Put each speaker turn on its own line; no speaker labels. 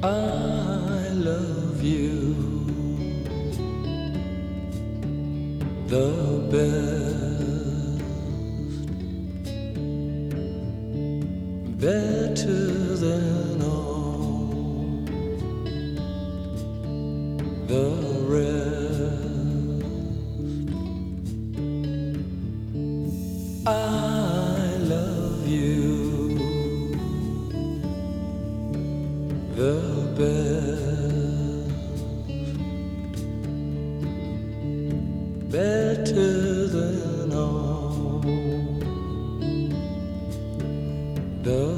I love you the best, better than all the rest. I love you the best.